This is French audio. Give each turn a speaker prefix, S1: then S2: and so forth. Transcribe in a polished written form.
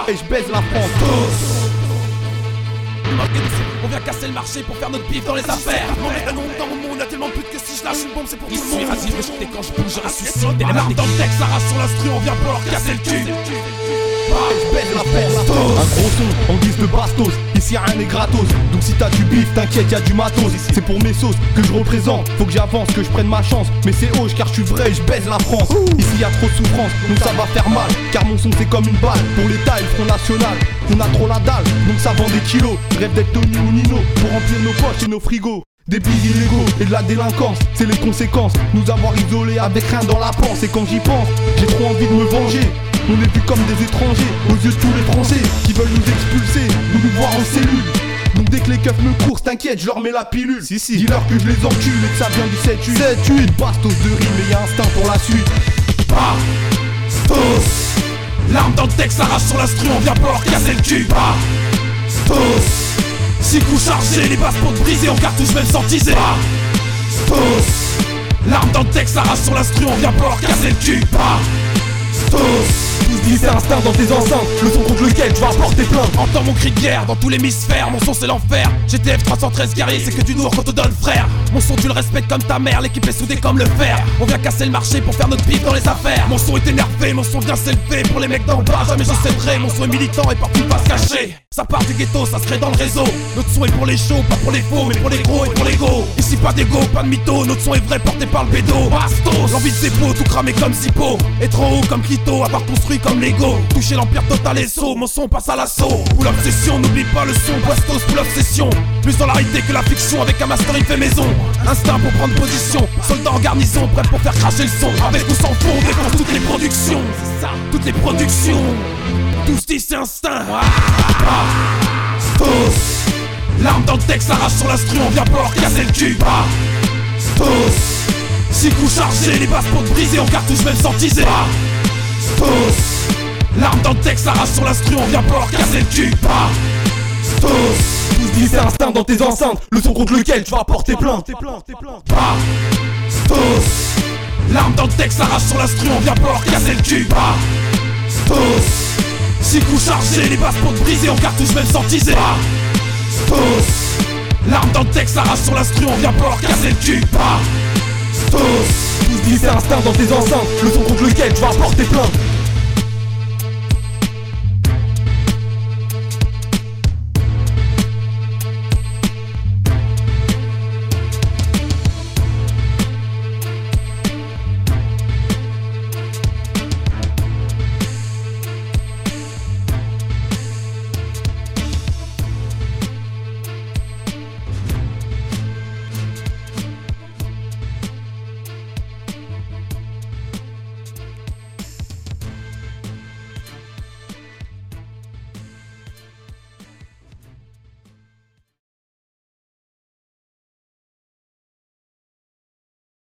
S1: et je baise la France.
S2: On vient casser le marché pour faire notre bif dans les affaires. On met un nom dans mon monde, y'a tellement plus que si je lâche une bombe, c'est pour tout le monde. Ici, vas-y, je quand je bouge, je ressuscite. Les marques dans le texte, ça rase sur l'instru, on vient pour leur casser le cul.
S1: Je baise la France. Un gros son en guise de bastos. Ici rien n'est gratos. Donc si t'as du bif, t'inquiète, y'a du matos. C'est pour mes sauces que je représente. Faut que j'avance, que je prenne ma chance. Mais c'est hoche car je suis vrai, je baise la France. Ici y'a trop de souffrance, donc ça va faire mal. Car mon son c'est comme une balle. Pour l'État et le Front National, on a trop la dalle, donc ça vend des kilos. Rêve d'être Tony ou Nino pour remplir nos poches et nos frigos. Des billes illégaux et de la délinquance, c'est les conséquences. Nous avoir isolés avec rien dans la panse. Et quand j'y pense, j'ai trop envie de me venger. On est vus comme des étrangers aux yeux de tous les Français qui veulent nous expulser, nous voir en cellule. Donc dès que les keufs me coursent, t'inquiète, je leur mets la pilule. Dis-leur que je les encule et que ça vient du 7-8. Bastos de rime et y'a instinct pour la suite.
S2: Bastos. L'arme dans le texte, arrache sur l'instru, on vient pour leur casser le cul. Bastos. 6 coups chargés, les basses pour te briser en cartouche même sans teaser. Bastos. L'arme dans le texte, arrache sur l'instru, on vient pour leur casser le cul. Bastos.
S1: Glisser instinct dans tes enceintes, le son contre lequel tu vas porter plainte.
S2: Entends mon cri de guerre dans tous l'hémisphère, mon son c'est l'enfer. GTF 313 guerrier, c'est que du lourd qu'on te donne frère. Mon son tu le respectes comme ta mère, l'équipe est soudée comme le fer. On vient casser le marché pour faire notre bif dans les affaires. Mon son est énervé, mon son vient s'élever pour les mecs d'en bas, jamais je céderai. Mon son est militant et partout pas se cacher. Ça part du ghetto, ça se crée dans le réseau. Notre son est pour les chauds, pas pour les faux, mais pour les gros et pour les go. Ici pas d'égo, pas de mytho, notre son est vrai porté par le bédo. Bastos, l'envie de ses peaux, tout cramé comme Zippo. Et trop haut comme Clito, avoir construit comme Lego. Toucher l'empire total et saut, mon son passe à l'assaut. Pour l'obsession, n'oublie pas le son, Bastos pour l'obsession. Plus dans la réalité que la fiction, avec un master il fait maison. Instinct pour prendre position, soldat en garnison, prêt pour faire cracher le son. Avec ou sans fond, on défonce toutes les productions. C'est ça, toutes les productions. Tous disent c'est instinct. Bastos. L'arme dans le texte, arrache sur l'instru, on vient pour leur casser le cul. Bastos. 6 coups chargés, les basses pour te briser en cartouche même sans teaser. Bastos. L'arme dans le texte, arrache sur l'instru, on vient pour leur casser le cul. Bastos.
S1: Glisser instinct dans tes enceintes, le son contre lequel tu vas porter plainte.
S2: Bastos. L'arme dans le texte, arrache sur l'instru, on vient pour leur casser le cul. Bastos. 6 coups chargés, les basses pour te briser en cartouche même sans teaser. Bastos. L'arme dans le texte, arrache sur l'instru, on vient pour leur casser le cul. Bastos.
S1: Glisser instinct dans tes enceintes, le son contre lequel tu vas porter plainte.